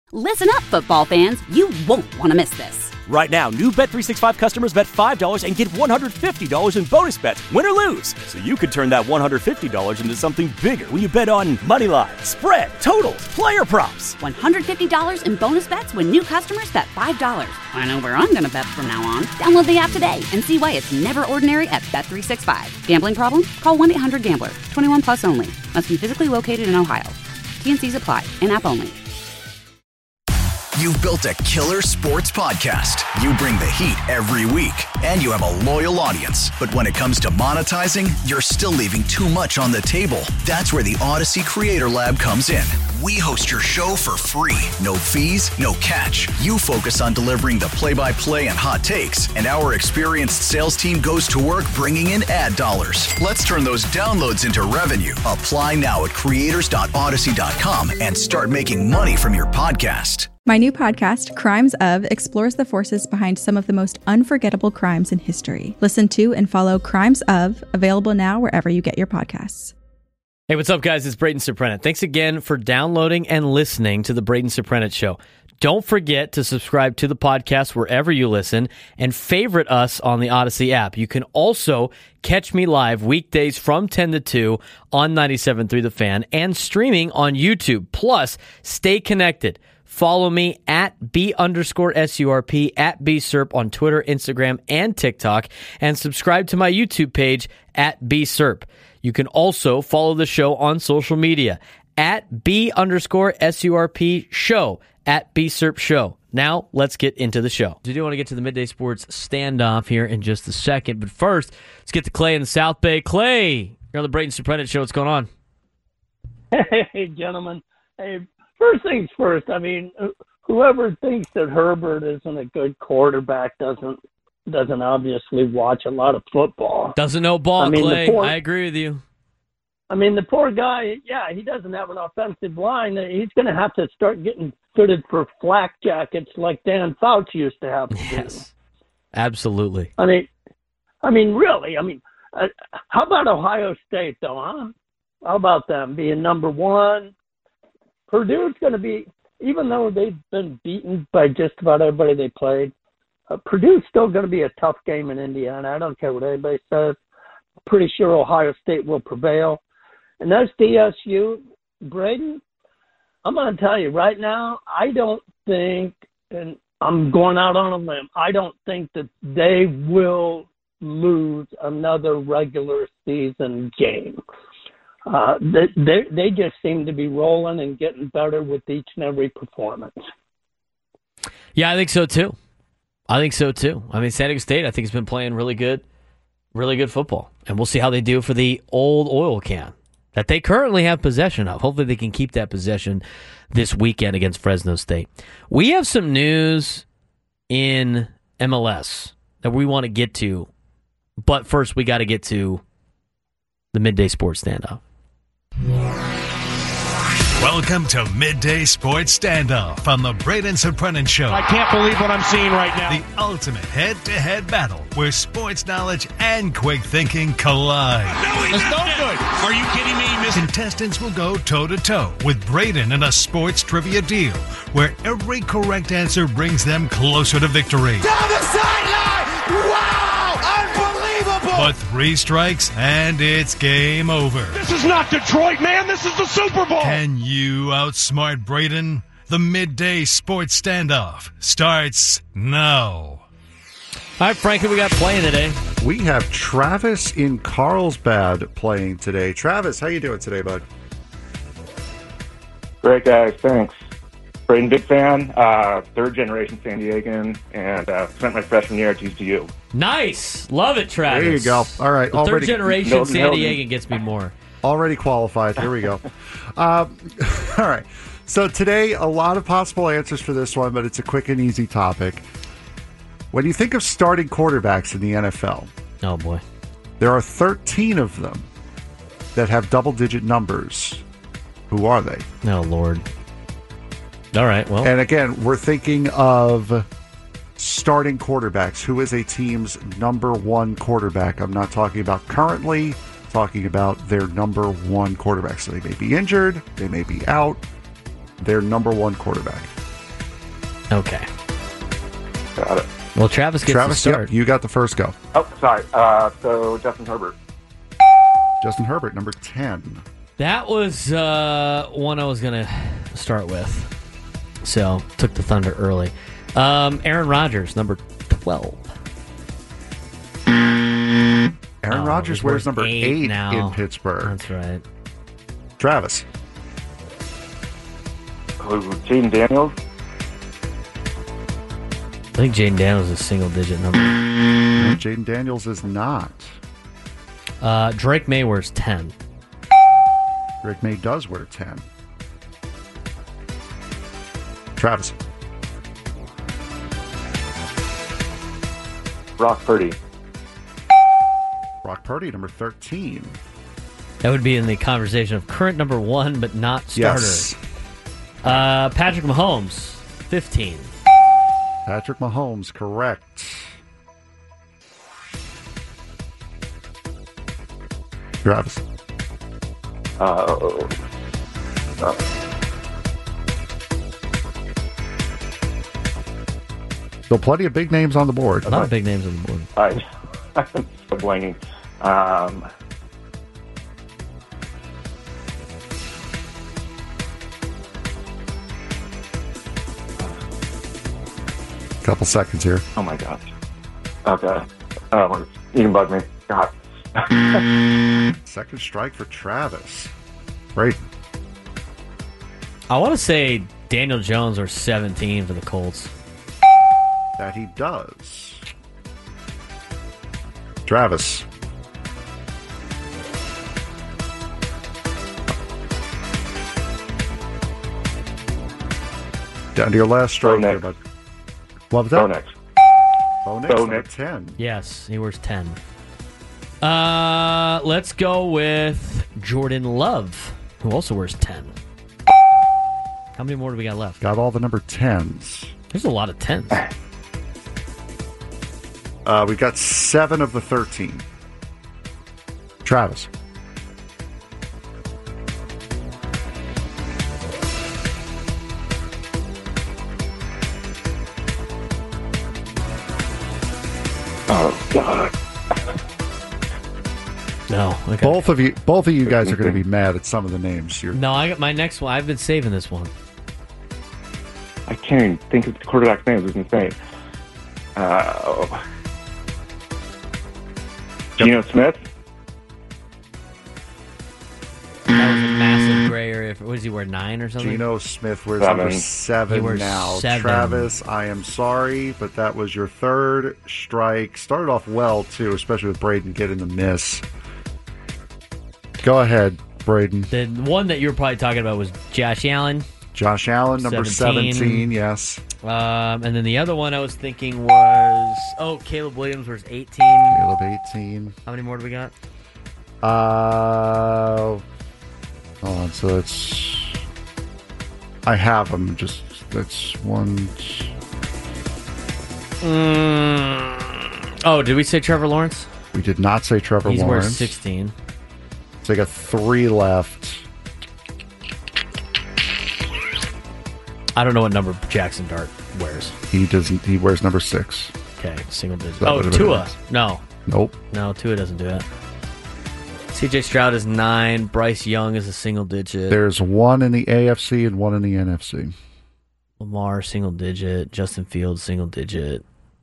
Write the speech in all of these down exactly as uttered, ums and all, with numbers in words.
Listen up, football fans. You won't want to miss this. Right now, new Bet three sixty-five customers bet five dollars and get one hundred fifty dollars in bonus bets, win or lose. So you could turn that one hundred fifty dollars into something bigger when you bet on money line, spread, totals, player props. one hundred fifty dollars in bonus bets when new customers bet five dollars. I know where I'm going to bet from now on. Download the app today and see why it's never ordinary at Bet three sixty-five. Gambling problem? Call one eight hundred gambler. twenty-one plus only. Must be physically located in Ohio. T N Cs apply. In-app only. You've built a killer sports podcast. You bring the heat every week, and you have a loyal audience. But when it comes to monetizing, you're still leaving too much on the table. That's where the Odyssey Creator Lab comes in. We host your show for free. No fees, no catch. You focus on delivering the play-by-play and hot takes, and our experienced sales team goes to work bringing in ad dollars. Let's turn those downloads into revenue. Apply now at creators dot odyssey dot com and start making money from your podcast. My new podcast, Crimes Of, explores the forces behind some of the most unforgettable crimes in history. Listen to and follow Crimes Of, available now wherever you get your podcasts. Hey, what's up, guys? It's Braden Surprenant. Thanks again for downloading and listening to the Braden Surprenant Show. Don't forget to subscribe to the podcast wherever you listen and favorite us on the Odyssey app. You can also catch me live weekdays from ten to two on ninety-seven point three The Fan and streaming on YouTube. Plus, stay connected. Follow me at B underscore SURP, at BSURP on Twitter, Instagram, and TikTok, and subscribe to my YouTube page at BSURP. You can also follow the show on social media at B underscore SURP show, at BSURP show. Now, let's get into the show. We do want to get to the Midday Sports standoff here in just a second, but first, let's get to Clay in the South Bay. Clay, you're on the Braden Surprenant Show. What's going on? Hey, gentlemen. Hey, first things first, I mean, whoever thinks that Herbert isn't a good quarterback doesn't doesn't obviously watch a lot of football. Doesn't know ball, I mean, Clay. Poor, I agree with you. I mean, the poor guy, yeah, he doesn't have an offensive line. He's going to have to start getting fitted for flak jackets like Dan Fouts used to have to yes, do. Absolutely. I mean, I mean, really, I mean, uh, how about Ohio State, though, huh? How about them being number one? Purdue's going to be, even though they've been beaten by just about everybody they played, uh, Purdue's still going to be a tough game in Indiana. I don't care what anybody says. Pretty sure Ohio State will prevail. And that's D S U. Braden, I'm going to tell you right now, I don't think, and I'm going out on a limb, I don't think that they will lose another regular season game. Uh, they, they they just seem to be rolling and getting better with each and every performance. Yeah, I think so too. I think so too. I mean, San Diego State, I think, has been playing really good, really good football, and we'll see how they do for the old oil can that they currently have possession of. Hopefully, they can keep that possession this weekend against Fresno State. We have some news in M L S that we want to get to, but first we got to get to the Midday Sports Standoff. Welcome to Midday Sports Standoff on the Braden Surprenant Show. I can't believe what I'm seeing right now. The ultimate head-to-head battle where sports knowledge and quick thinking collide. No, That's no good. Are you kidding me, Mister Contestants will go toe-to-toe with Braden in a sports trivia deal where every correct answer brings them closer to victory. Down the sideline! Wow! But three strikes, and it's game over. This is not Detroit, man. This is the Super Bowl. Can you outsmart Braden? The Midday Sports Standoff starts now. All right, Frankie, we got playing today. We have Travis in Carlsbad playing today. Travis, how you doing today, bud? Great, guys. Thanks. Braden, big fan, uh, third generation San Diegan, and uh, spent my freshman year at G C U. Nice. Love it, Travis. There you go. All right. The already, third generation Milton, San Milton. Diegan gets me more. Already qualified. Here we go. um, all right. So today, a lot of possible answers for this one, but it's a quick and easy topic. When you think of starting quarterbacks in the N F L, oh boy, there are thirteen of them that have double-digit numbers. Who are they? Oh, Lord. All right, well. And again, we're thinking of starting quarterbacks. Who is a team's number one quarterback? I'm not talking about currently, talking about their number one quarterback. So they may be injured, they may be out, their number one quarterback. Okay. Got it. Well, Travis gets Travis, the start. yep, you got the first go. Oh, sorry. Uh, so Justin Herbert. Justin Herbert, number ten. That was uh, one I was going to start with. So, took the thunder early. Um, Aaron Rodgers, number twelve. Aaron Oh, Rodgers he's wears worth number eight eight now. in Pittsburgh. That's right. Travis. Oh, Jaden Daniels. I think Jaden Daniels is a single-digit number. No, Jaden Daniels is not. Uh, Drake May wears ten. Drake May does wear ten. Travis. Brock Purdy. Brock Purdy, number thirteen. That would be in the conversation of current number one, but not starter. Yes. Uh, Patrick Mahomes, fifteen. Patrick Mahomes, correct. Travis. Uh, uh, Still plenty of big names on the board. A lot of big names on the board. I, I'm so blanking. Um, Couple seconds here. oh my gosh. Okay. Oh, you can bug me. God. Second strike for Travis. Great. I want to say Daniel Jones or seventeen for the Colts. That he does. Travis. Down to your last strike Bo here, Nix. bud. What was that? Bo Nix. Bo Nix, Bo number Nix. ten. Yes, he wears ten. Uh, let's go with Jordan Love, who also wears ten. How many more do we got left? Got all the number tens. There's a lot of tens. Uh, we got seven of the thirteen. Travis. Oh, God. No. Okay. Both of you, both of you guys are going to be mad at some of the names. You're, No, I got my next one. I've been saving this one. I can't even think of the quarterback's name. It's insane. Uh, oh. Geno Smith? That was a massive gray area. For, what does he wear, nine or something? Geno Smith wears Seven. number He seven wears now. seven. Travis, I am sorry, but that was your third strike. Started off well, too, especially with Braden getting the miss. Go ahead, Braden. The one that you were probably talking about was Josh Allen. Josh Allen, number seventeen. seventeen, yes. Um, and then the other one I was thinking was, oh, Caleb Williams wears eighteen. Caleb, eighteen. How many more do we got? Uh, hold on, so it's... I have them, just, that's one... Mm. Oh, did we say Trevor Lawrence? We did not say Trevor He's Lawrence. wears sixteen. So I got three left. I don't know what number Jackson Dart wears. He doesn't. He wears number six. Okay, single digit. That Oh, would've been Tua. nice. No. Nope. No, Tua doesn't do that. C J Stroud is nine. Bryce Young is a single digit. There's one in the A F C and one in the N F C. Lamar, single digit. Justin Fields, single digit.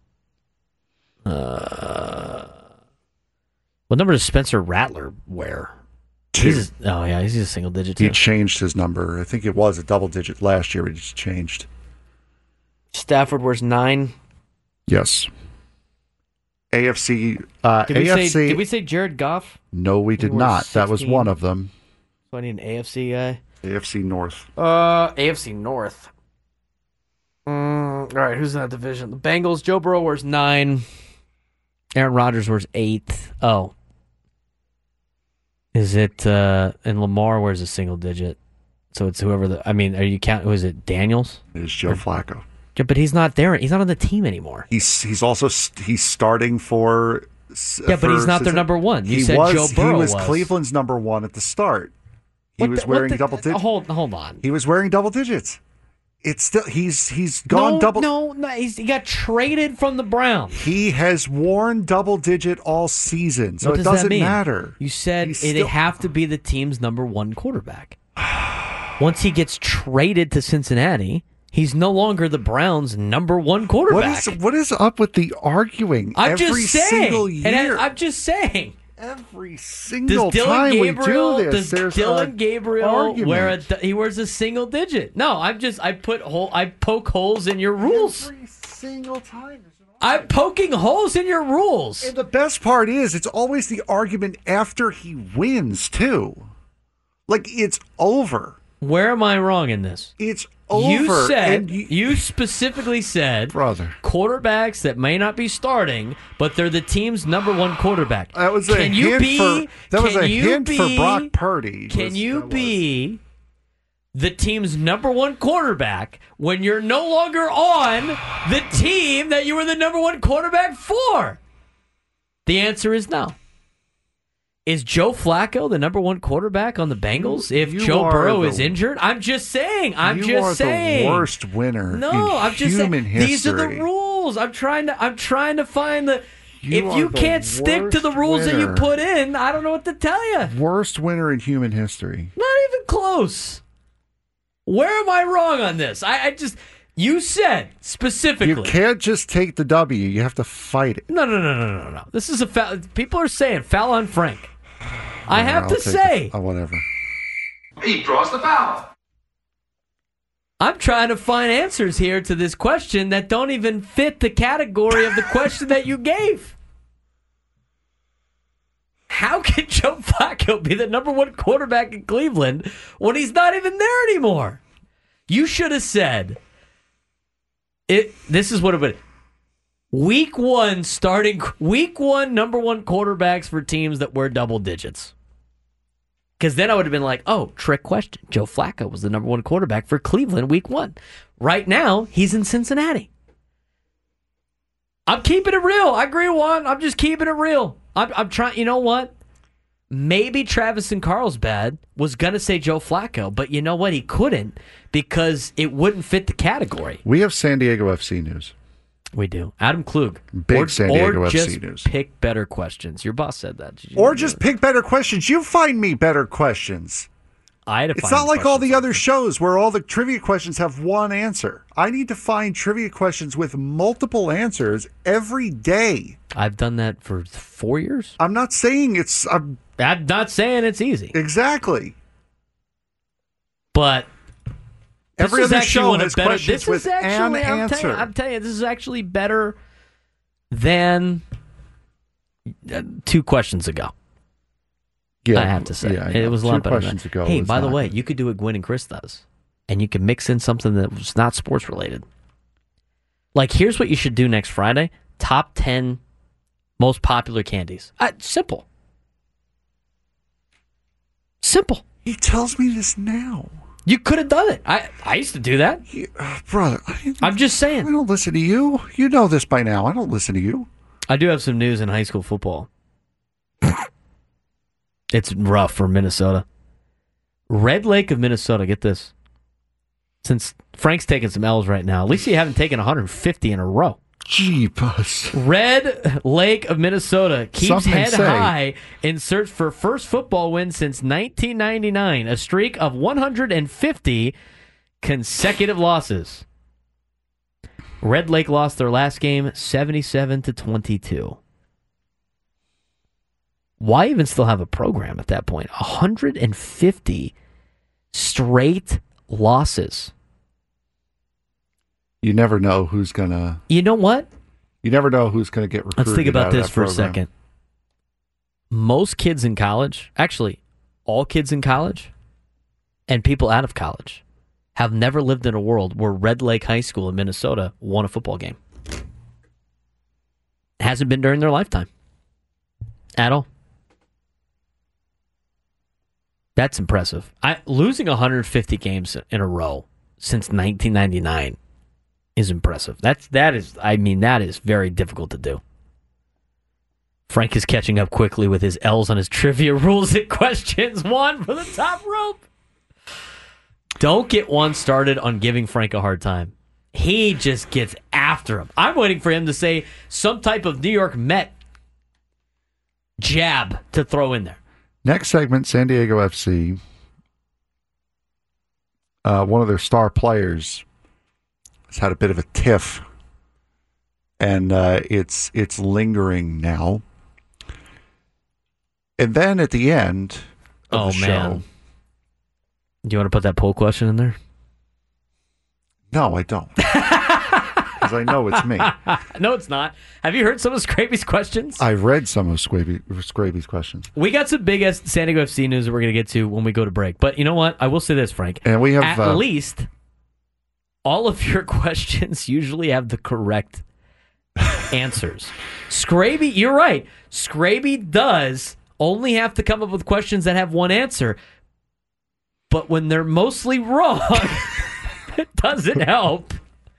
Uh, what number does Spencer Rattler wear? Two. He's a, oh, yeah, he's a single digit, He too. changed his number. I think it was a double digit last year, but he just changed. Stafford wears nine. Yes. A F C. Uh, Did we, A F C. say, did we say Jared Goff? No, we did wears not. That was sixteen? one of them. So I need an A F C guy. A F C North. Uh, A F C North. Mm, all right, who's in that division? The Bengals. Joe Burrow wears nine. Aaron Rodgers wears eight. Oh. Is it, uh, and Lamar wears a single digit. So it's whoever the, I mean, are you counting, who is it, Daniels? It is Joe Or- Flacco. Yeah, but he's not there. He's not on the team anymore. He's he's also he's starting for. Yeah, but he's not their number one. You he said was, Joe Burrow He was, was. Cleveland's number one at the start. He What was the- what wearing the- double digits. Hold, hold on. He was wearing double digits. It's still he's he's gone no, double. No, no, he's, he got traded from the Browns. He has worn double digit all season, so what it does doesn't that mean? matter. You said He's it'd still- have to be the team's number one quarterback. Once he gets traded to Cincinnati, he's no longer the Browns' number one quarterback. What is what is up with the arguing I'm every just saying. single And year? I, I'm just saying. Every single Does Dylan time Gabriel, we do this, does there's Dylan a Gabriel argument. wear a he wears a single digit? No, I'm just I put hole I poke holes in your rules. Every single time. there's an I'm argument. poking holes in your rules. And the best part is, it's always the argument after he wins too. Like it's over. Where am I wrong in this? It's over. You said and you, you, specifically said brother. quarterbacks that may not be starting, but they're the team's number one quarterback. That was a can you hint be, for that was can a you hint be, for Brock Purdy. Can was- you that be the team's number one quarterback when you're no longer on the team that you were the number one quarterback for? The answer is no. Is Joe Flacco the number one quarterback on the Bengals You- if you Joe are Burrow the- is injured? I'm just saying. I'm you just are saying. the worst winner No, in I'm just saying. human history. These are the rules. I'm trying to. I'm trying to find the. You if are you the can't stick to the worst rules that you winner. put in, I don't know what to tell you. Worst winner in human history. Not even close. Where am I wrong on this? I, I just. You said specifically. You can't just take the W. You have to fight it. No, no, no, no, no, no. This is a foul. People are saying foul on Frank. I Whatever, have I'll to take say. the- oh, whatever. He draws the foul. I'm trying to find answers here to this question that don't even fit the category of the question that you gave. How can Joe Flacco be the number one quarterback in Cleveland when he's not even there anymore? You should have said, it. This is what it would. Week one starting, week one number one quarterbacks for teams that were double digits. Because then I would have been like, oh, trick question. Joe Flacco was the number one quarterback for Cleveland week one. Right now, he's in Cincinnati. I'm keeping it real. I agree, Juan. I'm just keeping it real. I'm, I'm trying, you know what? Maybe Travis and Carlsbad was going to say Joe Flacco, but you know what? He couldn't because it wouldn't fit the category. We have San Diego F C news. We do. Adam Klug. Big or, San Diego or F C just news. pick better questions. Your boss said that. Did you Or know just that? pick better questions. You find me better questions. I had to It's find not like all the questions. other shows where all the trivia questions have one answer. I need to find trivia questions with multiple answers every day. I've done that for four years. I'm not saying it's I'm, I'm not saying it's easy, exactly. but this Every is other actually show one of has better. questions This with is actually, an I'm answer. Telling you, I'm telling you, this is actually better than uh, two questions ago. Yeah, I have to say, yeah, I it know. was a Two lot better. questions Than ago Hey, was by the not way, good. you could do what Gwen and Chris does, and you can mix in something that was not sports related. Like, here's what you should do next Friday: top ten most popular candies. Uh, simple, simple. He tells me this now. You could have done it. I I used to do that. You, uh, brother, I, I'm just I saying. don't listen to you. You know this by now. I don't listen to you. I do have some news in high school football. It's rough for Minnesota. Red Lake of Minnesota, get this. Since Frank's taking some L's right now, at least you haven't taken one hundred fifty in a row. Jeepers. Red Lake of Minnesota keeps Something head say. high in search for first football win since nineteen ninety-nine, a streak of one hundred fifty consecutive losses. Red Lake lost their last game seventy-seven to twenty-two. Why even still have a program at that point? one hundred fifty straight losses. You never know who's gonna. You know what? You never know who's gonna get recruited. Let's think out about of this that for a program. second. Most kids in college, actually, all kids in college, and people out of college, have never lived in a world where Red Lake High School in Minnesota won a football game. It hasn't been during their lifetime at all. That's impressive. I, losing one hundred fifty games in a row since nineteen ninety-nine is impressive. That's that is. I mean, that is very difficult to do. Frank is catching up quickly with his L's on his trivia rules and questions. One for the top rope. Don't get one started on giving Frank a hard time. He just gets after him. I'm waiting for him to say some type of New York Met jab to throw in there. Next segment, San Diego F C. Uh, one of their star players has had a bit of a tiff, and uh, it's it's lingering now. And then at the end of oh, the show... man. Do you want to put that poll question in there? No, I don't. Because I know it's me. No, it's not. Have you heard some of Scraby's questions? I've read some of Scraby, Scraby's questions. We got some big San Diego F C news that we're going to get to when we go to break. But you know what? I will say this, Frank. And we have... At uh, least all of your questions usually have the correct answers. Scraby, you're right. Scraby does only have to come up with questions that have one answer. But when they're mostly wrong, it doesn't help.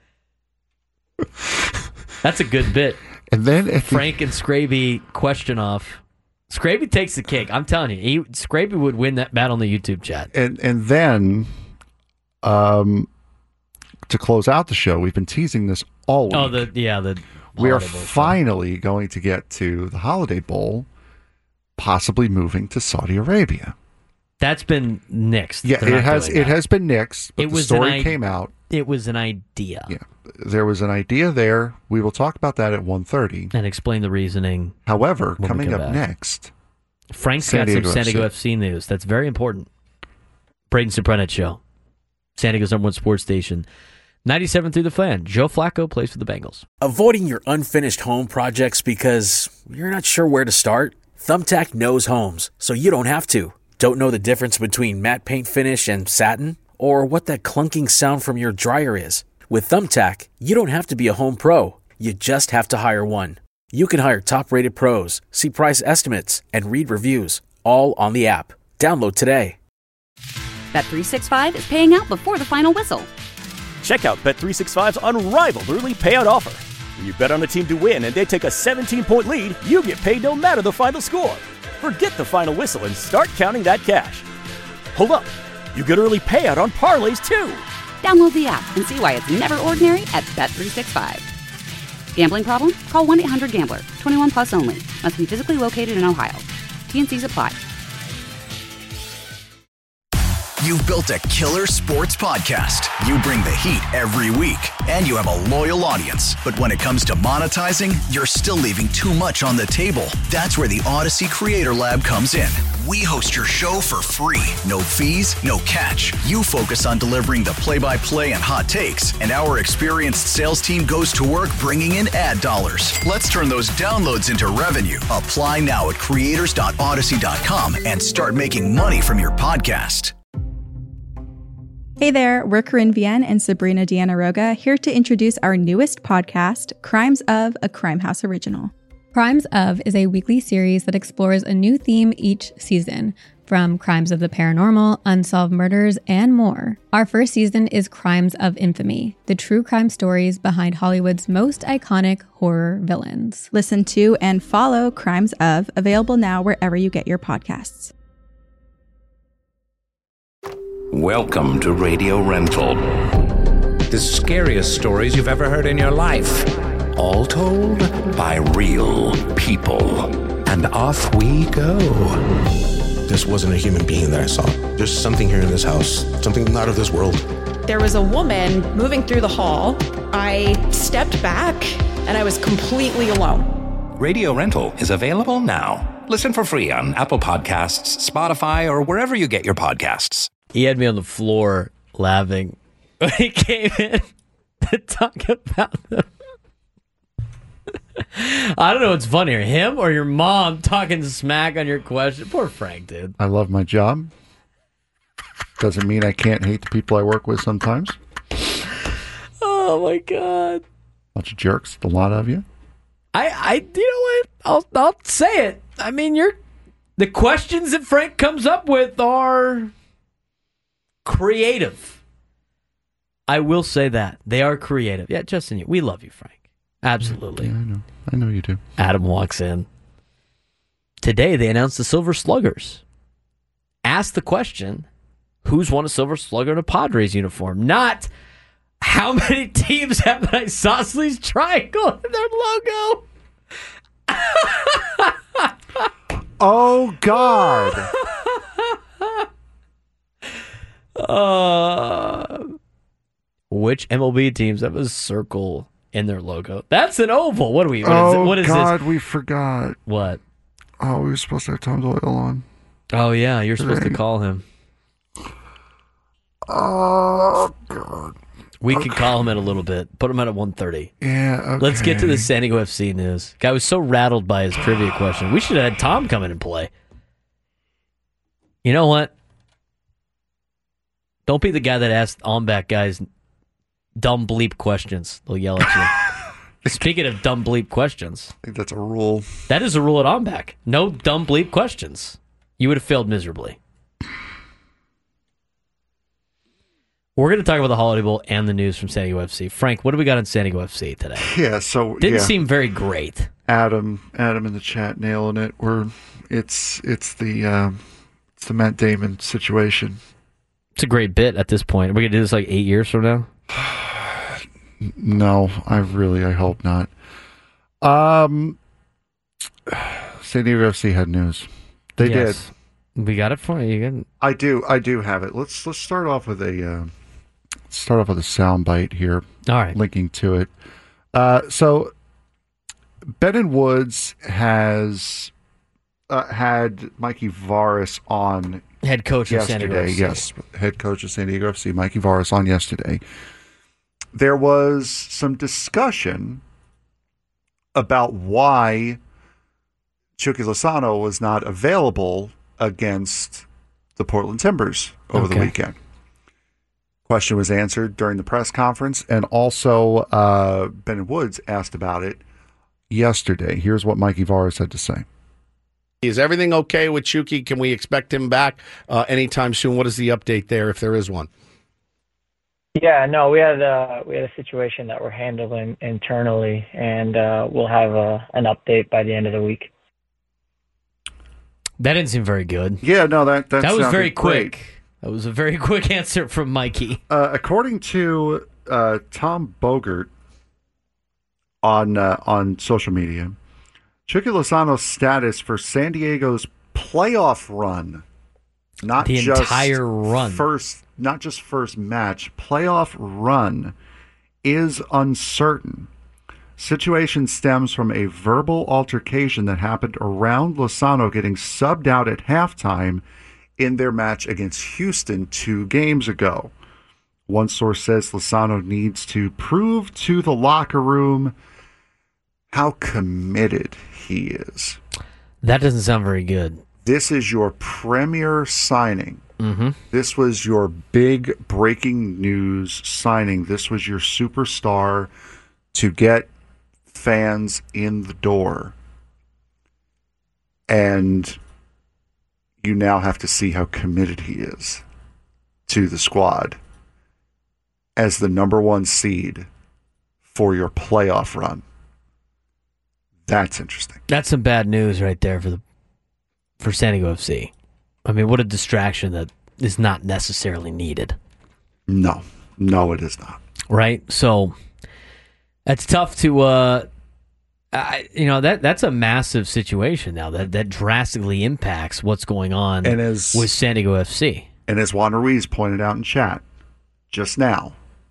That's a good bit. And then if Frank and Scraby question off. Scraby takes the cake. I'm telling you, he, Scraby would win that battle in the YouTube chat. And and then, um, to close out the show, we've been teasing this all week. Oh, the yeah, the we are Bowl finally going to get to the Holiday Bowl, possibly moving to Saudi Arabia. That's been nixed. Yeah, They're it has. it It has been nixed. But it the was story an I- came out. It was an idea. Yeah, there was an idea there. We will talk about that at one thirty and explain the reasoning. However, when we coming come up back. next, Frank's San got some Diego San Diego F F C. C news. That's very important. Braden Soprenet Show. San Diego's number one sports station. ninety-seven through the Fan. Joe Flacco plays for the Bengals. Avoiding your unfinished home projects because you're not sure where to start? Thumbtack knows homes, so you don't have to. Don't know the difference between matte paint finish and satin? Or what that clunking sound from your dryer is? With Thumbtack, you don't have to be a home pro. You just have to hire one. You can hire top-rated pros, see price estimates, and read reviews, all on the app. Download today. Bet three sixty-five is paying out before the final whistle. Check out Bet three sixty-five's unrivaled early payout offer. When you bet on a team to win and they take a seventeen-point lead, you get paid no matter the final score. Forget the final whistle and start counting that cash. Hold up. You get early payout on parlays, too. Download the app and see why it's never ordinary at Bet three sixty-five. Gambling problem? Call one eight hundred gambler. twenty-one plus only. Must be physically located in Ohio. T N Cs apply. You've built a killer sports podcast. You bring the heat every week, and you have a loyal audience. But when it comes to monetizing, you're still leaving too much on the table. That's where the Odyssey Creator Lab comes in. We host your show for free. No fees, no catch. You focus on delivering the play-by-play and hot takes, and our experienced sales team goes to work bringing in ad dollars. Let's turn those downloads into revenue. Apply now at creators dot odyssey dot com and start making money from your podcast. Hey there, we're Corinne Vienne and Sabrina Deanna Roga here to introduce our newest podcast, Crimes of, a Crime House original. Crimes of is a weekly series that explores a new theme each season, from crimes of the paranormal, unsolved murders, and more. Our first season is Crimes of Infamy, the true crime stories behind Hollywood's most iconic horror villains. Listen to and follow Crimes of, available now wherever you get your podcasts. Welcome to Radio Rental. The scariest stories you've ever heard in your life. All told by real people. And off we go. This wasn't a human being that I saw. There's something here in this house, something not of this world. There was a woman moving through the hall. I stepped back and I was completely alone. Radio Rental is available now. Listen for free on Apple Podcasts, Spotify, or wherever you get your podcasts. He had me on the floor laughing when he came in to talk about them. I don't know what's funnier, him or your mom talking smack on your question. Poor Frank, dude. I love my job. Doesn't mean I can't hate the people I work with sometimes. Oh, my God. Bunch of jerks, a lot of you. I, I, you know what? I'll, I'll say it. I mean, you're the questions that Frank comes up with are creative. I will say that. They are creative. Yeah, Justin, we love you, Frank. Absolutely. Yeah, I know. I know you do. Adam walks in. Today, they announced the Silver Sluggers. Ask the question, who's won a Silver Slugger in a Padres uniform, not how many teams have an isosceles triangle in their logo. Oh, God. uh, which M L B teams have a circle in their logo? That's an oval. What are we? What is, oh, it? What is God, this? we forgot. What? Oh, we were supposed to have Tom Doyle on. Oh, yeah, you're supposed to call him. Oh, God. We okay. could call him in a little bit. Put him out at one thirty. Yeah, okay. Let's get to the San Diego F C news. Guy was so rattled by his trivia question. We should have had Tom come in and play. You know what? Don't be the guy that asked on-back guys dumb bleep questions. They'll yell at you. Speaking of dumb bleep questions. I think that's a rule. That is a rule at on-back. No dumb bleep questions. You would have failed miserably. We're going to talk about the Holiday Bowl and the news from San Diego F C. Frank, what do we got on San Diego F C today? Yeah, so didn't yeah. seem very great. Adam, Adam in the chat nailing it. We're it's it's the um, it's the Matt Damon situation. It's a great bit at this point. Are we going to do this like eight years from now? No, I really I hope not. Um, San Diego F C had news. They yes. did. We got it for you. Again. I do. I do have it. Let's let's start off with a uh, start off with a soundbite here. All right, linking to it. Uh, so, Ben Woods has uh, had Mikey Varis on, head coach yesterday. of San Diego F C. Yes, head coach of San Diego F C, Mikey Varis, on yesterday. There was some discussion about why Chucky Lozano was not available against the Portland Timbers over okay. the weekend. Question was answered during the press conference, and also uh, Ben Woods asked about it yesterday. Here's what Mikey Varis had to say. Is everything okay with Chucky? Can we expect him back uh, anytime soon? What is the update there, if there is one? Yeah, no, we had uh, we had a situation that we're handling internally, and uh, we'll have a, an update by the end of the week. That didn't seem very good. Yeah, no, that that, that was very quick. Great. That was a very quick answer from Mikey. Uh, according to uh, Tom Bogert on uh, on social media, Chucky Lozano's status for San Diego's playoff run, not the just entire run, first, not just first match, playoff run, is uncertain. Situation stems from a verbal altercation that happened around Lozano getting subbed out at halftime in their match against Houston two games ago. One source says Lozano needs to prove to the locker room how committed he is. That doesn't sound very good. This is your premier signing. Mm-hmm. This was your big breaking news signing. This was your superstar to get fans in the door. And you now have to see how committed he is to the squad as the number one seed for your playoff run. That's interesting. That's some bad news right there for the for San Diego F C. I mean, what a distraction that is not necessarily needed. No. No, it is not. Right? So that's tough to uh I, you know, that that's a massive situation now that, that drastically impacts what's going on and as, with San Diego F C. And as Juan Ruiz pointed out in chat just now,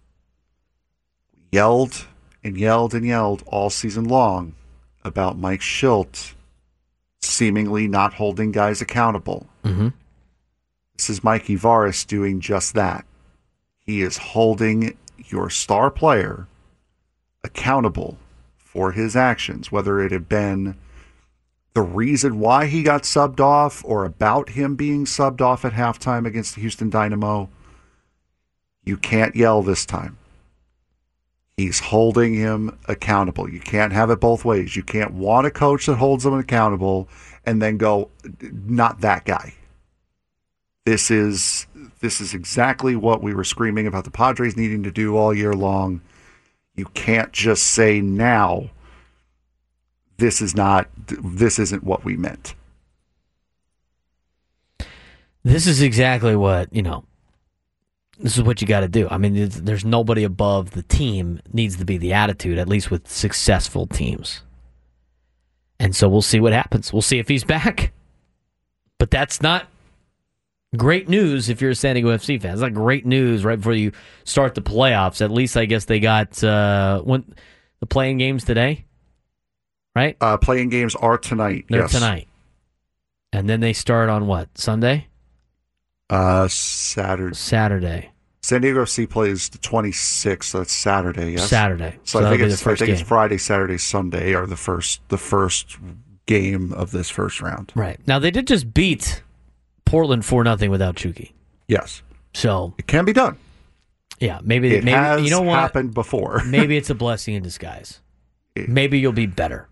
yelled and yelled and yelled all season long about Mike Schilt seemingly not holding guys accountable. Mm-hmm. This is Mikey Varis doing just that. He is holding your star player accountable for his actions, whether it had been the reason why he got subbed off or about him being subbed off at halftime against the Houston Dynamo. You can't yell this time. He's holding him accountable. You can't have it both ways. You can't want a coach that holds them accountable and then go, not that guy. This is this is exactly what we were screaming about the Padres needing to do all year long. You can't just say now, this is not, this isn't what we meant. This is exactly what, you know, this is what you got to do. I mean, there's, there's nobody above the team needs to be the attitude, at least with successful teams. And so we'll see what happens. We'll see if he's back. But that's not great news if you're a San Diego F C fan. It's not great news right before you start the playoffs. At least I guess they got uh, when, the playing games today, right? Uh, playing games are tonight. They're yes. tonight. And then they start on what, Sunday? Uh, Saturday. Saturday. San Diego F C plays the twenty-sixth, so that's Saturday, yes? Saturday. So, So I think, that'll be it's, the first I think game. it's Friday, Saturday, Sunday are the first the first game of this first round. Right. Now, they did just beat Portland four nothing without Chucky. Yes. So it can be done. Yeah, maybe It maybe has you know what? happened before. Maybe it's a blessing in disguise. Maybe you'll be better.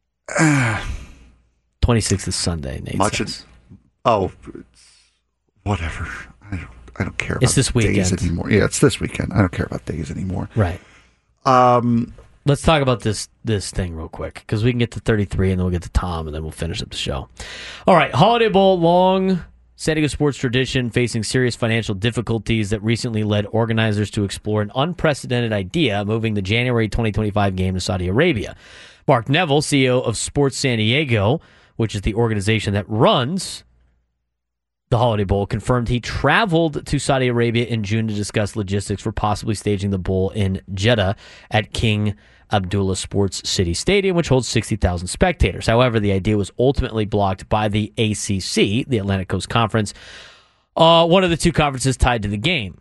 twenty-sixth is Sunday, Nate Much says. as, oh, whatever. I don't, I don't care about It's this days weekend. anymore. Yeah, it's this weekend. I don't care about days anymore. Right. Um, Let's talk about this this thing real quick because we can get to thirty-three and then we'll get to Tom and then we'll finish up the show. All right, Holiday Bowl, long San Diego sports tradition facing serious financial difficulties that recently led organizers to explore an unprecedented idea, moving the January twenty twenty-five game to Saudi Arabia. Mark Neville, C E O of Sports San Diego, which is the organization that runs the Holiday Bowl, confirmed he traveled to Saudi Arabia in June to discuss logistics for possibly staging the bowl in Jeddah at King Abdullah Sports City Stadium, which holds sixty thousand spectators. However, the idea was ultimately blocked by the A C C, the Atlantic Coast Conference, uh, one of the two conferences tied to the game.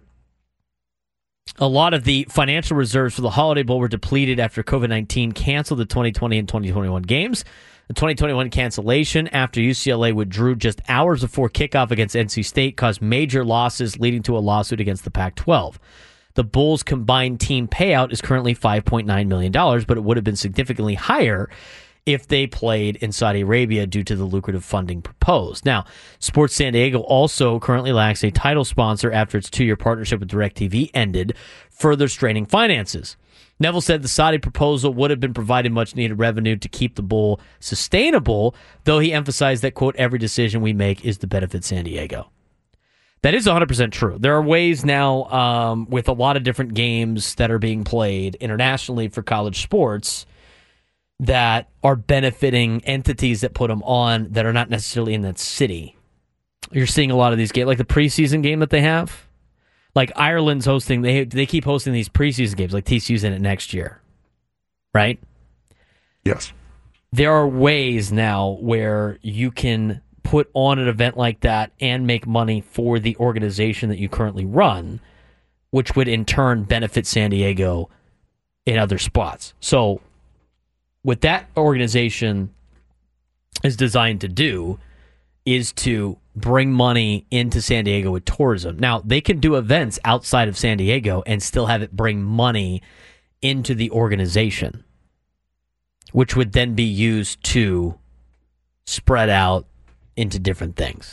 A lot of the financial reserves for the Holiday Bowl were depleted after COVID nineteen canceled the twenty twenty and twenty twenty-one games. The twenty twenty-one cancellation after U C L A withdrew just hours before kickoff against N C State caused major losses, leading to a lawsuit against the Pac twelve. The Bulls' combined team payout is currently five point nine million dollars, but it would have been significantly higher if they played in Saudi Arabia due to the lucrative funding proposed. Now, Sports San Diego also currently lacks a title sponsor after its two-year partnership with DirecTV ended, further straining finances. Neville said the Saudi proposal would have been providing much-needed revenue to keep the bowl sustainable, though he emphasized that, quote, every decision we make is to benefit San Diego. That is one hundred percent true. There are ways now um, with a lot of different games that are being played internationally for college sports that are benefiting entities that put them on that are not necessarily in that city. You're seeing a lot of these games, like the preseason game that they have. Like Ireland's hosting, they they keep hosting these preseason games, like T C U's in it next year. Right? Yes. There are ways now where you can put on an event like that and make money for the organization that you currently run, which would in turn benefit San Diego in other spots. So what that organization is designed to do is to bring money into San Diego with tourism. Now, they can do events outside of San Diego and still have it bring money into the organization, which would then be used to spread out into different things.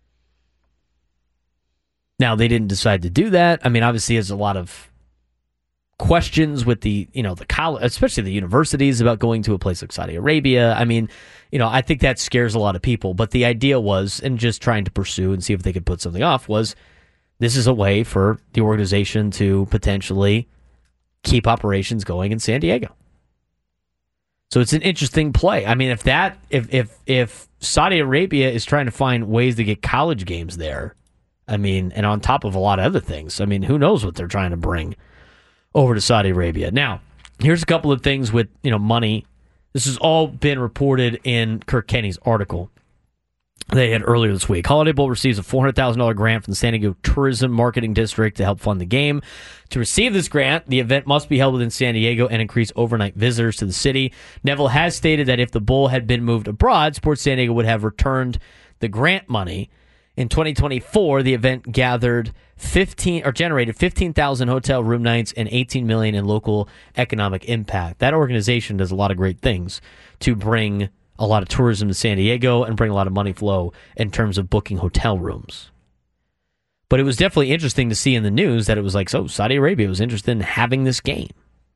Now, they didn't decide to do that. I mean, obviously, there's a lot of questions with the, you know, the college, especially the universities, about going to a place like Saudi Arabia. I mean, you know, I think that scares a lot of people. But the idea was, and just trying to pursue and see if they could put something off, was this is a way for the organization to potentially keep operations going in San Diego. So it's an interesting play. I mean, if that, if if if Saudi Arabia is trying to find ways to get college games there, I mean, and on top of a lot of other things, I mean, who knows what they're trying to bring over to Saudi Arabia. Now, here's a couple of things with, you know, money. This has all been reported in Kirk Kenney's article they had earlier this week. Holiday Bowl receives a four hundred thousand dollars grant from the San Diego Tourism Marketing District to help fund the game. To receive this grant, the event must be held within San Diego and increase overnight visitors to the city. Neville has stated that if the bowl had been moved abroad, Sports San Diego would have returned the grant money. In twenty twenty-four, the event gathered fifteen or generated fifteen thousand hotel room nights and eighteen million dollars in local economic impact. That organization does a lot of great things to bring a lot of tourism to San Diego and bring a lot of money flow in terms of booking hotel rooms. But it was definitely interesting to see in the news that it was like, so Saudi Arabia was interested in having this game.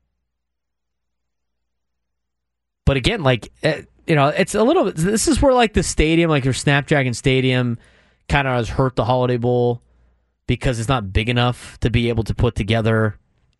But again, like, you know, it's a little, this is where like the stadium, like your Snapdragon Stadium kind of has hurt the Holiday Bowl because it's not big enough to be able to put together,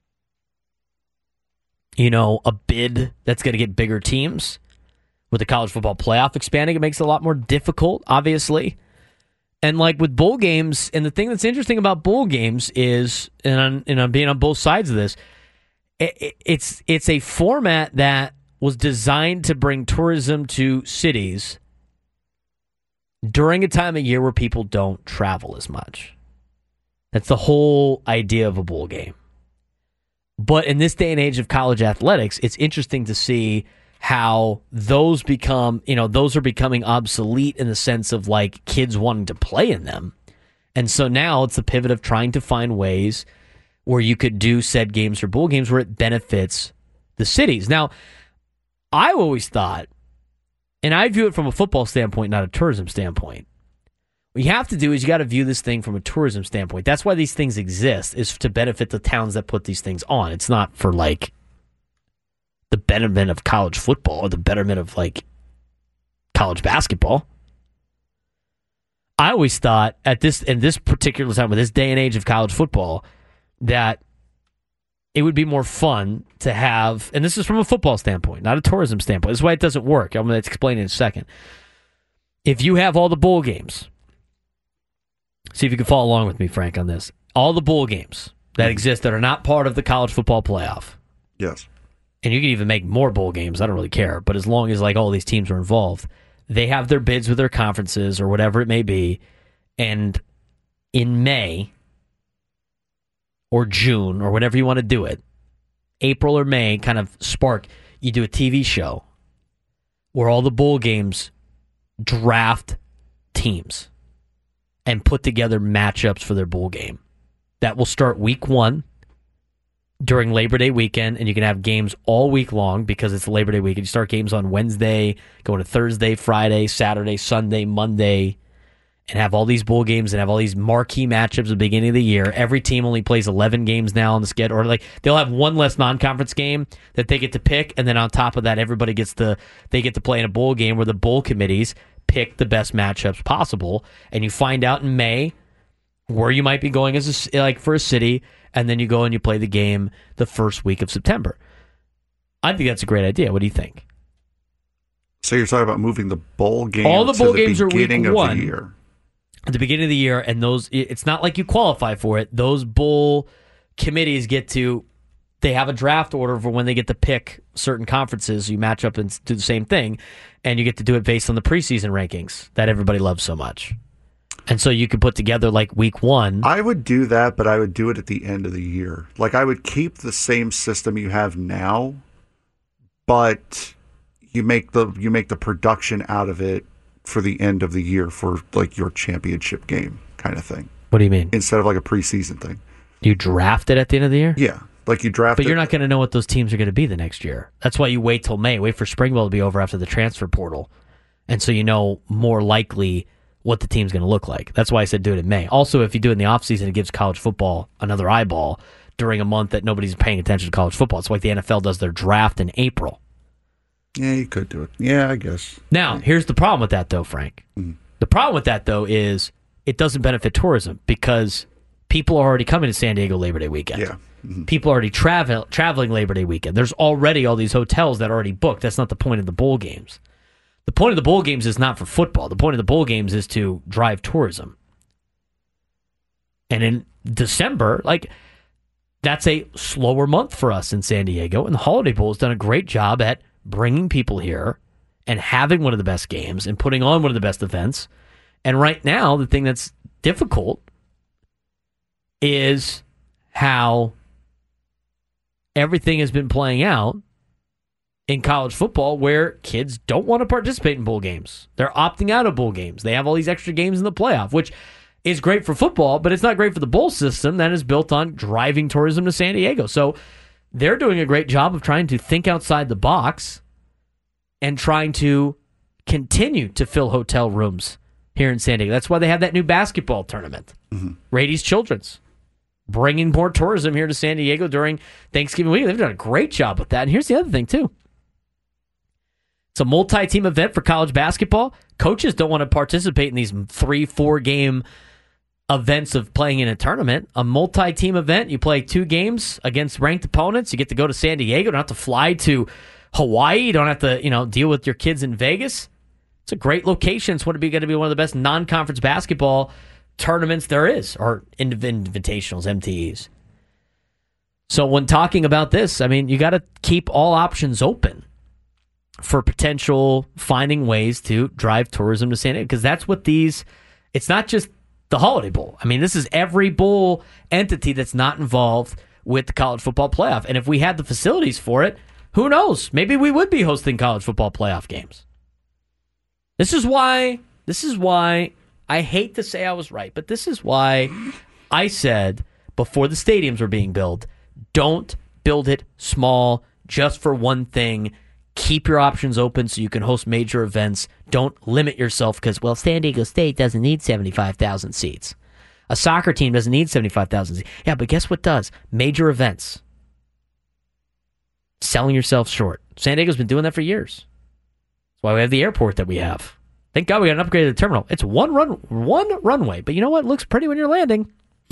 you know, a bid that's going to get bigger teams. With the college football playoff expanding, it makes it a lot more difficult, obviously. And like with bowl games, and the thing that's interesting about bowl games is, and I'm, and I'm being on both sides of this, it, it, it's it's a format that was designed to bring tourism to cities during a time of year where people don't travel as much. That's the whole idea of a bowl game. But in this day and age of college athletics, it's interesting to see how those become, you know, those are becoming obsolete in the sense of like kids wanting to play in them. And so now it's the pivot of trying to find ways where you could do said games or bowl games where it benefits the cities. Now, I always thought, and I view it from a football standpoint, not a tourism standpoint. What you have to do is you got to view this thing from a tourism standpoint. That's why these things exist, is to benefit the towns that put these things on. It's not for like the betterment of college football or the betterment of like college basketball. I always thought at this in this particular time, with this day and age of college football, that it would be more fun to have, and this is from a football standpoint, not a tourism standpoint. This is why it doesn't work. I'm going to explain in a second. If you have all the bowl games, see if you can follow along with me, Frank, on this. All the bowl games that exist that are not part of the college football playoff. Yes. And you can even make more bowl games. I don't really care. But as long as like all these teams are involved, they have their bids with their conferences or whatever it may be. And in May or June or whenever you want to do it, April or May, kind of spark, you do a T V show where all the bowl games draft teams and put together matchups for their bowl game. That will start week one during Labor Day weekend, and you can have games all week long because it's Labor Day weekend. You start games on Wednesday, go to Thursday, Friday, Saturday, Sunday, Monday, and have all these bowl games and have all these marquee matchups at the beginning of the year. Every team only plays eleven games now on the schedule, or like they'll have one less non-conference game that they get to pick, and then on top of that, everybody gets to they get to play in a bowl game where the bowl committees pick the best matchups possible, and you find out in May where you might be going as a, like for a city, and then you go and you play the game the first week of September. I think that's a great idea. What do you think? So you're talking about moving the bowl game all the bowl to the games beginning are week of one, the year. At the beginning of the year, and those it's not like you qualify for it. Those bowl committees get to they have a draft order for when they get to pick certain conferences. You match up and do the same thing, and you get to do it based on the preseason rankings that everybody loves so much. And so you could put together like week one. I would do that, but I would do it at the end of the year. Like I would keep the same system you have now, but you make the you make the production out of it for the end of the year for like your championship game kind of thing. What do you mean? Instead of like a preseason thing. You draft it at the end of the year? Yeah. Like you draft But it. you're not going to know what those teams are going to be the next year. That's why you wait till May. Wait for spring ball to be over after the transfer portal. And so you know more likely what the team's going to look like. That's why I said do it in May. Also, if you do it in the offseason, it gives college football another eyeball during a month that nobody's paying attention to college football. It's like the N F L does their draft in April. Yeah, you could do it. Yeah, I guess. Now, here's the problem with that, though, Frank. Mm. The problem with that, though, is it doesn't benefit tourism because people are already coming to San Diego Labor Day weekend. Yeah. Mm-hmm. People are already travel, traveling Labor Day weekend. There's already all these hotels that are already booked. That's not the point of the bowl games. The point of the bowl games is not for football. The point of the bowl games is to drive tourism. And in December, like, that's a slower month for us in San Diego, and the Holiday Bowl has done a great job at bringing people here and having one of the best games and putting on one of the best events. And right now, the thing that's difficult is how everything has been playing out in college football where kids don't want to participate in bowl games. They're opting out of bowl games. They have all these extra games in the playoff, which is great for football, but it's not great for the bowl system that is built on driving tourism to San Diego. So they're doing a great job of trying to think outside the box and trying to continue to fill hotel rooms here in San Diego. That's why they have that new basketball tournament, mm-hmm. Rady's Children's, bringing more tourism here to San Diego during Thanksgiving week. They've done a great job with that. And here's the other thing, too. It's a multi-team event for college basketball. Coaches don't want to participate in these three, four-game events of playing in a tournament. A multi-team event, you play two games against ranked opponents. You get to go to San Diego. You don't have to fly to Hawaii. You don't have to, you know, deal with your kids in Vegas. It's a great location. It's going to be going to be one of the best non-conference basketball tournaments there is, or inv- invitationals, M T Es. So when talking about this, I mean, you got to keep all options open for potential finding ways to drive tourism to San Diego, because that's what these, it's not just the Holiday Bowl. I mean, this is every bowl entity that's not involved with the college football playoff. And if we had the facilities for it, who knows? Maybe we would be hosting college football playoff games. This is why, this is why, I hate to say I was right, but this is why I said before the stadiums were being built, don't build it small just for one thing. Keep your options open so you can host major events. Don't limit yourself because, well, San Diego State doesn't need seventy-five thousand seats. A soccer team doesn't need seventy-five thousand seats. Yeah, but guess what does? Major events. Selling yourself short. San Diego's been doing that for years. That's why we have the airport that we have. Thank God we got an upgraded terminal. It's one run, one runway, but you know what? It looks pretty when you're landing.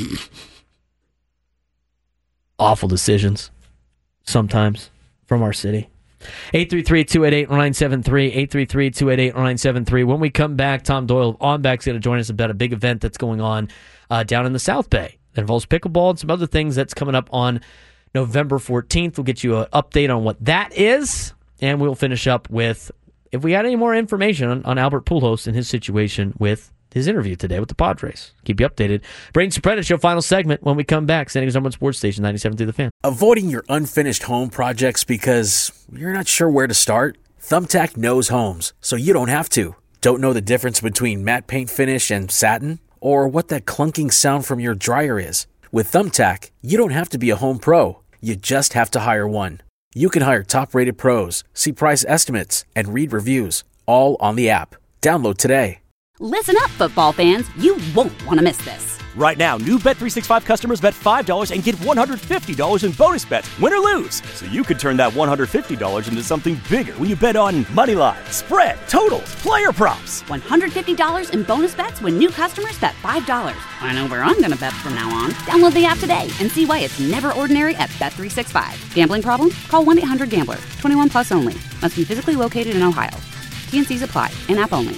Awful decisions sometimes from our city. eight three three, two eight eight, nine seven three, eight three three, two eight eight, nine seven three. When we come back, Tom Doyle of OnBack's going to join us about a big event that's going on uh, down in the South Bay that involves pickleball and some other things that's coming up on November fourteenth. We'll get you an update on what that is, and we'll finish up with, if we got any more information on, on Albert Pujols and his situation with his interview today with the Padres. Keep you updated. Braden Soprano Show, final segment when we come back. San Diego's number one sports station, ninety-seven through the Fan. Avoiding your unfinished home projects because you're not sure where to start? Thumbtack knows homes, so you don't have to. Don't know the difference between matte paint finish and satin? Or what that clunking sound from your dryer is? With Thumbtack, you don't have to be a home pro. You just have to hire one. You can hire top-rated pros, see price estimates, and read reviews, all on the app. Download today. Listen up, football fans. You won't want to miss this. Right now, new Bet three sixty-five customers bet five dollars and get one hundred fifty dollars in bonus bets, win or lose. So you could turn that one hundred fifty dollars into something bigger when you bet on money line, spread, totals, player props. one hundred fifty dollars in bonus bets when new customers bet five dollars. I know where I'm going to bet from now on. Download the app today and see why it's never ordinary at Bet three sixty-five. Gambling problem? Call one eight hundred gambler. twenty-one plus only. Must be physically located in Ohio. T N Cs apply. In-app only.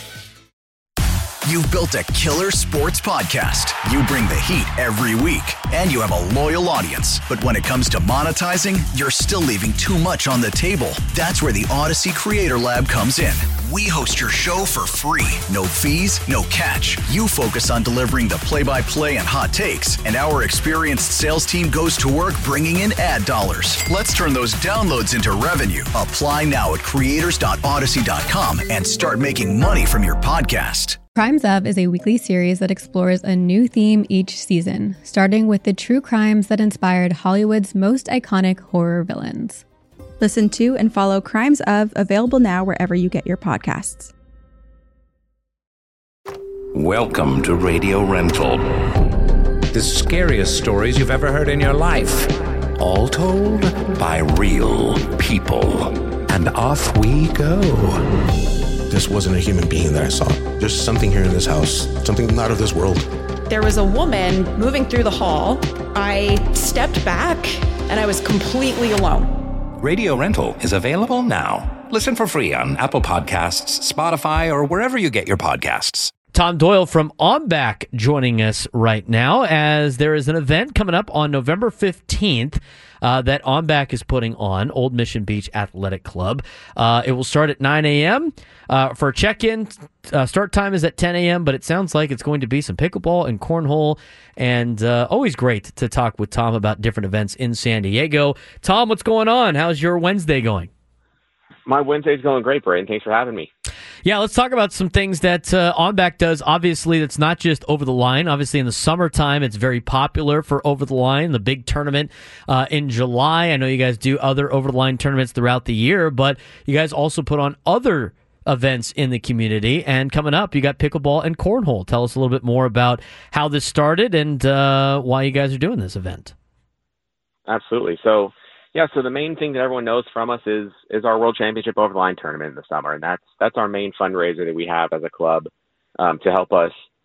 You've built a killer sports podcast. You bring the heat every week, and you have a loyal audience. But when it comes to monetizing, you're still leaving too much on the table. That's where the Odyssey Creator Lab comes in. We host your show for free. No fees, no catch. You focus on delivering the play-by-play and hot takes, and our experienced sales team goes to work bringing in ad dollars. Let's turn those downloads into revenue. Apply now at creators dot odyssey dot com and start making money from your podcast. Crimes Of is a weekly series that explores a new theme each season, starting with the true crimes that inspired Hollywood's most iconic horror villains. Listen to and follow Crimes Of, available now wherever you get your podcasts. Welcome to Radio Rental. The scariest stories you've ever heard in your life. All told by real people. And off we go. This wasn't a human being that I saw. There's something here in this house, something not of this world. There was a woman moving through the hall. I stepped back and I was completely alone. Radio Rental is available now. Listen for free on Apple Podcasts, Spotify, or wherever you get your podcasts. Tom Doyle from OnBack joining us right now, as there is an event coming up on November fifteenth uh, that OnBack is putting on, Old Mission Beach Athletic Club. Uh, it will start at nine a.m. Uh, for check-in, uh, start time is at ten a.m., but it sounds like it's going to be some pickleball and cornhole, and uh, always great to talk with Tom about different events in San Diego. Tom, what's going on? How's your Wednesday going? My Wednesday's going great, Braden. Thanks for having me. Yeah, let's talk about some things that uh, OnBack does. Obviously, that's not just over the line. Obviously, in the summertime, it's very popular for over the line, the big tournament uh, in July. I know you guys do other over the line tournaments throughout the year, but you guys also put on other events in the community. And coming up, you got pickleball and cornhole. Tell us a little bit more about how this started and uh, why you guys are doing this event. Absolutely. So, yeah, so the main thing that everyone knows from us is is our World Championship Over the Line tournament in the summer, and that's that's our main fundraiser that we have as a club um, to help us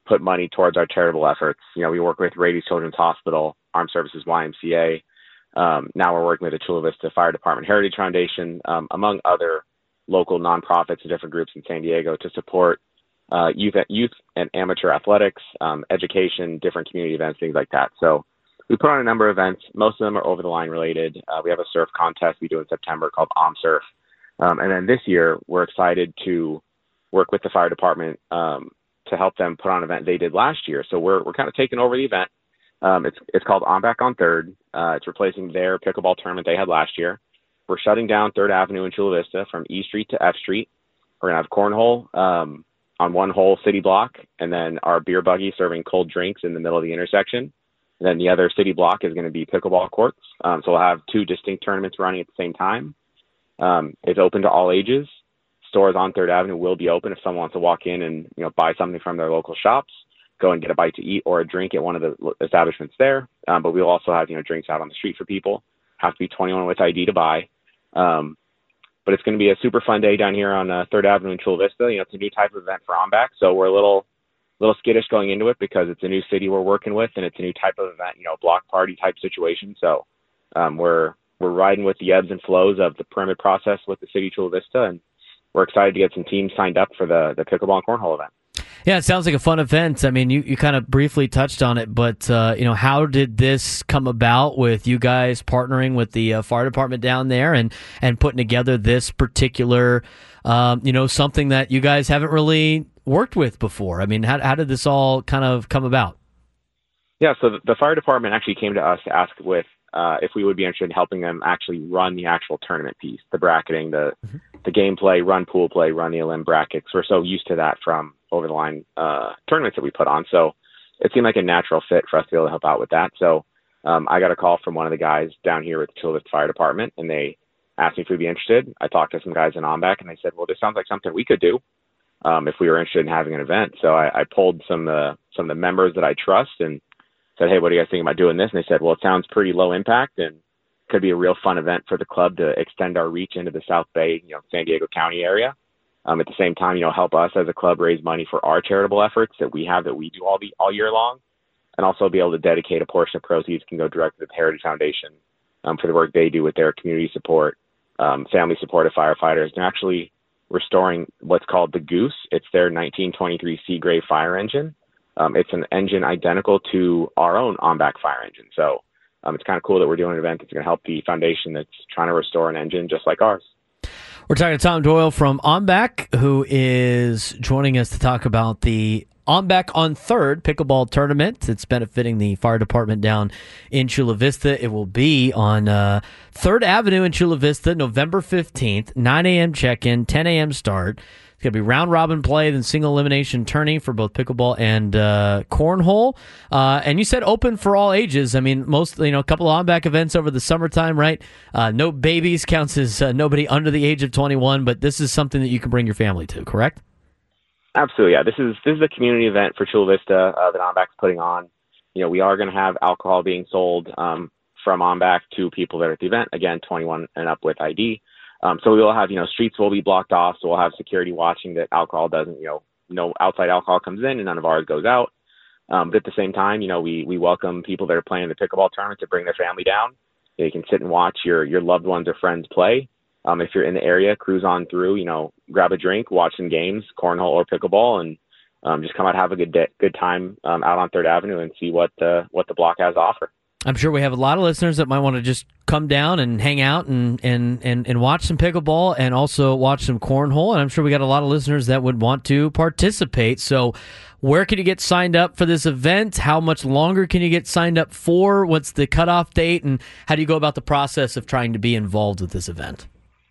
put money towards our charitable efforts. You know, we work with Rady Children's Hospital, Armed Services Y M C A. Um, now we're working with the Chula Vista Fire Department Heritage Foundation, um, among other local nonprofits and different groups in San Diego to support uh, youth, youth and amateur athletics, um, education, different community events, things like that. So we put on a number of events. Most of them are over the line related. Uh, we have a surf contest we do in September called OmSurf. Um, and then this year, we're excited to work with the fire department um, to help them put on an event they did last year. So we're we're kind of taking over the event. Um, it's it's called On Back on Third. Uh, it's replacing their pickleball tournament they had last year. We're shutting down Third Avenue in Chula Vista from E Street to F Street. We're gonna have cornhole um, on one whole city block, and then our beer buggy serving cold drinks in the middle of the intersection. And then the other city block is going to be pickleball courts. Um, so we'll have two distinct tournaments running at the same time. Um, it's open to all ages. Stores on Third Avenue will be open if someone wants to walk in and, you know, buy something from their local shops, go and get a bite to eat or a drink at one of the establishments there. Um, but we'll also have, you know, drinks out on the street for people. Have to be twenty-one with I D to buy. Um, but it's going to be a super fun day down here on uh, Third Avenue in Chula Vista. You know, it's a new type of event for On Back, so we're a little little skittish going into it because it's a new city we're working with and it's a new type of event, you know, block party type situation. So um, we're we're riding with the ebbs and flows of the permit process with the city of Chula Vista, and we're excited to get some teams signed up for the, the pickleball and cornhole event. Yeah, it sounds like a fun event. I mean, you, you kind of briefly touched on it, but, uh, you know, how did this come about with you guys partnering with the uh, fire department down there and, and putting together this particular, um, you know, something that you guys haven't really worked with before? I mean, how, how did this all kind of come about? Yeah, so the, the fire department actually came to us to ask with uh, if we would be interested in helping them actually run the actual tournament piece, the bracketing, the mm-hmm. the gameplay, run pool play, run the elim brackets. We're so used to that from over-the-line uh, tournaments that we put on. So it seemed like a natural fit for us to be able to help out with that. So um, I got a call from one of the guys down here with the Chula Vista Fire Department, and they asked me if we'd be interested. I talked to some guys in On Back, and they said, well, this sounds like something we could do um, if we were interested in having an event. So I, I pulled some, uh, some of the members that I trust and said, hey, what do you guys think about doing this? And they said, well, it sounds pretty low impact and could be a real fun event for the club to extend our reach into the South Bay, you know, San Diego County area. Um, at the same time, you know, help us as a club raise money for our charitable efforts that we have that we do all the all year long, and also be able to dedicate a portion of proceeds can go directly to the Heritage Foundation um, for the work they do with their community support, um, family support of firefighters. They're actually restoring what's called the Goose. It's their nineteen twenty-three Seagrave fire engine. Um, it's an engine identical to our own On Back fire engine. So um, it's kind of cool that we're doing an event that's going to help the foundation that's trying to restore an engine just like ours. We're talking to Tom Doyle from On Back, who is joining us to talk about the On Back on Third pickleball tournament. It's benefiting the fire department down in Chula Vista. It will be on uh, Third Avenue in Chula Vista, November fifteenth, nine a.m. check-in, ten a.m. start. It's going to be round-robin play, then single-elimination tourney for both pickleball and uh, cornhole. Uh, and you said open for all ages. I mean, most, you know, a couple of on-back events over the summertime, right? Uh, no babies counts as uh, nobody under the age of twenty-one, but this is something that you can bring your family to, correct? Absolutely, yeah. This is this is a community event for Chula Vista uh, that On Back's putting on. You know, we are going to have alcohol being sold um, from On Back to people that are at the event. Again, twenty-one and up with I D. Um, so we will have, you know, streets will be blocked off. So we'll have security watching that alcohol doesn't, you know, no outside alcohol comes in and none of ours goes out. Um, but at the same time, you know, we, we welcome people that are playing the pickleball tournament to bring their family down. They can sit and watch your, your loved ones or friends play. Um, if you're in the area, cruise on through, you know, grab a drink, watch some games, cornhole or pickleball, and um, just come out, have a good day, good time um, out on Third Avenue and see what the, what the block has to offer. I'm sure we have a lot of listeners that might want to just come down and hang out and, and, and, and watch some pickleball and also watch some cornhole. And I'm sure we got a lot of listeners that would want to participate. So where can you get signed up for this event? How much longer can you get signed up for? What's the cutoff date? And how do you go about the process of trying to be involved with this event?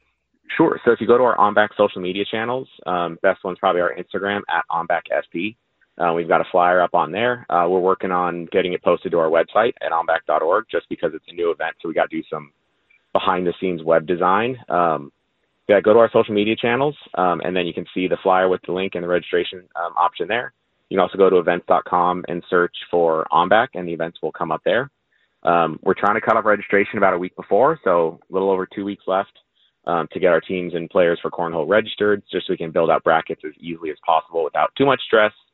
Sure. So if you go to our On Back social media channels, um, best one's probably our Instagram at On Back S P. Uh, we've got a flyer up on there. Uh, we're working on getting it posted to our website at on back dot org just because it's a new event. So we got to do some behind the scenes web design. Um, yeah, go to our social media channels um, and then you can see the flyer with the link and the registration um, option there. You can also go to events dot com and search for On Back and the events will come up there. Um, we're trying to cut off registration about a week before, so a little over two weeks left um, to get our teams and players for cornhole registered just so we can build out brackets as easily as possible without too much stress.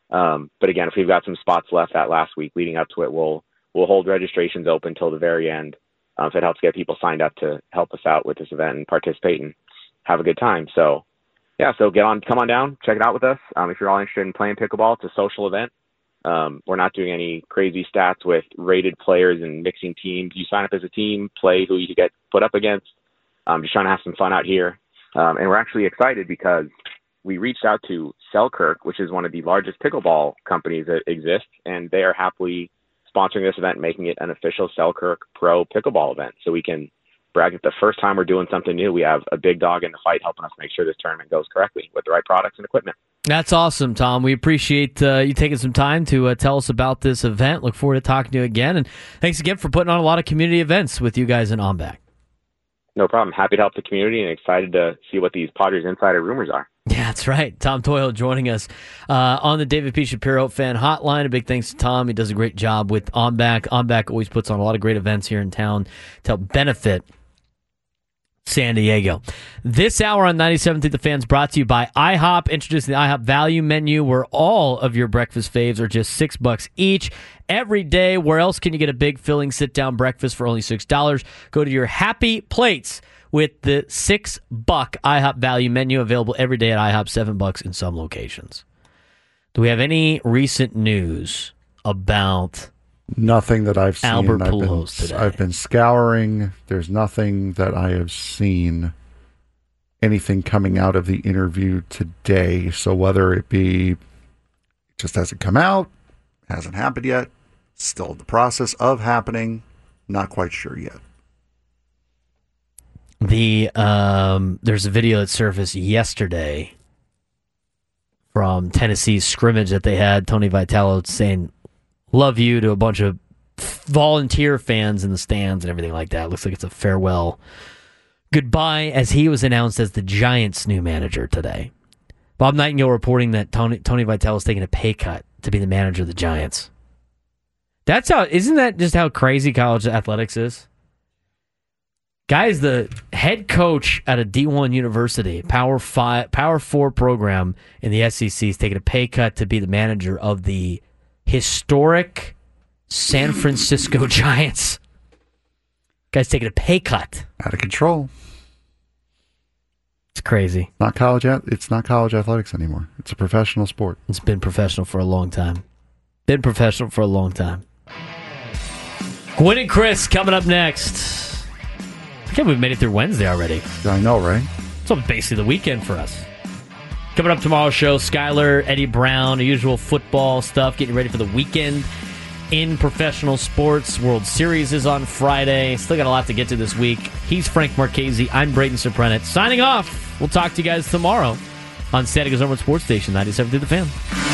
Um, but again, if we've got some spots left that last week leading up to it, we'll we'll hold registrations open till the very end. Um, if it helps get people signed up to help us out with this event and participate and have a good time. So, yeah, so get on, come on down, check it out with us. Um, if you're all interested in playing pickleball, it's a social event. Um, we're not doing any crazy stats with rated players and mixing teams. You sign up as a team, play who you get put up against. Um, just trying to have some fun out here. Um, and we're actually excited because we reached out to Selkirk, which is one of the largest pickleball companies that exist, and they are happily sponsoring this event, making it an official Selkirk Pro pickleball event. So we can brag that the first time we're doing something new, we have a big dog in the fight helping us make sure this tournament goes correctly with the right products and equipment. That's awesome, Tom. We appreciate uh, you taking some time to uh, tell us about this event. Look forward to talking to you again. And thanks again for putting on a lot of community events with you guys in On Back. No problem. Happy to help the community and excited to see what these Padres insider rumors are. Yeah, that's right. Tom Doyle joining us uh, on the David P. Shapiro fan hotline. A big thanks to Tom. He does a great job with On Back. On Back always puts on a lot of great events here in town to help benefit San Diego. This hour on ninety-seven through the Fans brought to you by IHOP. Introducing the IHOP Value Menu, where all of your breakfast faves are just six bucks each every day. Where else can you get a big, filling, sit-down breakfast for only six dollars? Go to your Happy Plates with the six buck IHOP Value Menu, available every day at IHOP, seven bucks in some locations. Do we have any recent news about Nothing that I've seen. Albert I've been, Pujols today? I've been scouring. There's nothing that I have seen, anything coming out of the interview today. So whether it be it just hasn't come out, hasn't happened yet, still in the process of happening, not quite sure yet. The um, there's a video that surfaced yesterday from Tennessee's scrimmage that they had. Tony Vitello saying "love you" to a bunch of volunteer fans in the stands and everything like that. Looks like it's a farewell goodbye as he was announced as the Giants' new manager today. Bob Nightingale reporting that Tony Tony Vitello is taking a pay cut to be the manager of the Giants. That's how. Isn't that just how crazy college athletics is? Guy is the head coach at a D one university, Power Five, Power Four program in the S E C. Is taking a pay cut to be the manager of the historic San Francisco Giants. Guy's taking a pay cut. Out of control. It's crazy. Not college. It's not college athletics anymore. It's a professional sport. It's been professional for a long time. Been professional for a long time. Gwen and Chris coming up next. I can't believe we made it through Wednesday already. I know, right? It's basically the weekend for us. Coming up tomorrow's show, Skyler, Eddie Brown, the usual football stuff, getting ready for the weekend in professional sports. World Series is on Friday. Still got a lot to get to this week. He's Frank Marchese. I'm Braden Soprenet. Signing off. We'll talk to you guys tomorrow on San Diego's number one sports station, ninety-seven through the Fan.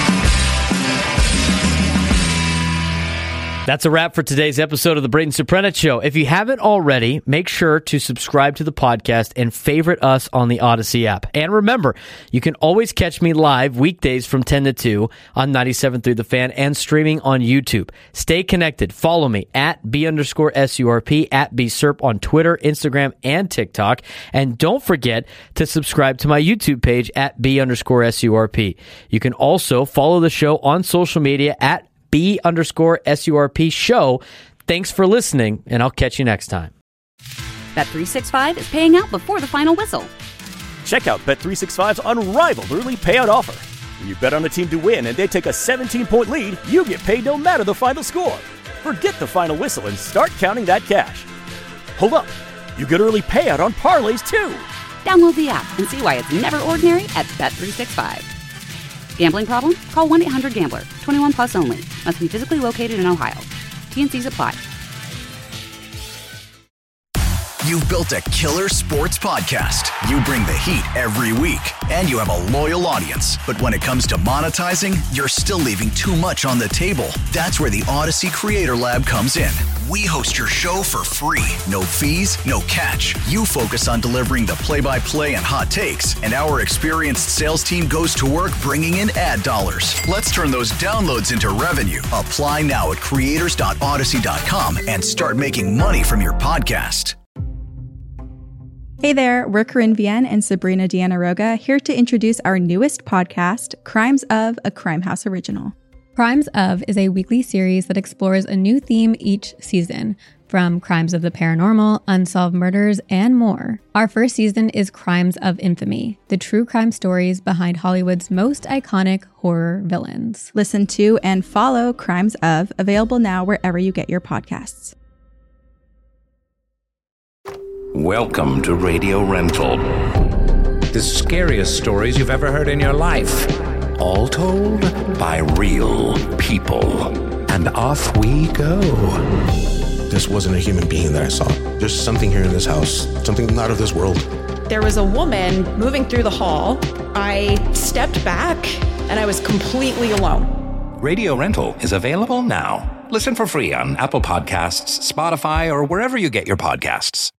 That's a wrap for today's episode of the Braden Soprenet Show. If you haven't already, make sure to subscribe to the podcast and favorite us on the Odyssey app. And remember, you can always catch me live weekdays from ten to two on ninety-seven through the Fan and streaming on YouTube. Stay connected. Follow me at B underscore S U R P, at B S U R P on Twitter, Instagram, and TikTok. And don't forget to subscribe to my YouTube page at B underscore S U R P. You can also follow the show on social media at B underscore S U R P show. Thanks for listening, and I'll catch you next time. Bet three sixty-five is paying out before the final whistle. Check out Bet three sixty-five's unrivaled early payout offer. When you bet on a team to win and they take a seventeen-point lead, you get paid no matter the final score. Forget the final whistle and start counting that cash. Hold up. You get early payout on parlays, too. Download the app and see why it's never ordinary at Bet three sixty-five. Gambling problem? Call one eight hundred gambler. twenty-one plus only. Must be physically located in Ohio. T N Cs apply. You've built a killer sports podcast. You bring the heat every week, and you have a loyal audience. But when it comes to monetizing, you're still leaving too much on the table. That's where the Odyssey Creator Lab comes in. We host your show for free. No fees, no catch. You focus on delivering the play-by-play and hot takes, and our experienced sales team goes to work bringing in ad dollars. Let's turn those downloads into revenue. Apply now at creators dot odyssey dot com and start making money from your podcast. Hey there, we're Corinne Vienne and Sabrina Deanna Roga, here to introduce our newest podcast, Crimes of, a Crime House original. Crimes of is a weekly series that explores a new theme each season, from crimes of the paranormal, unsolved murders, and more. Our first season is Crimes of Infamy, the true crime stories behind Hollywood's most iconic horror villains. Listen to and follow Crimes of, available now wherever you get your podcasts. Welcome to Radio Rental. The scariest stories you've ever heard in your life. All told by real people. And off we go. This wasn't a human being that I saw. There's something here in this house, something not of this world. There was a woman moving through the hall. I stepped back and I was completely alone. Radio Rental is available now. Listen for free on Apple Podcasts, Spotify, or wherever you get your podcasts.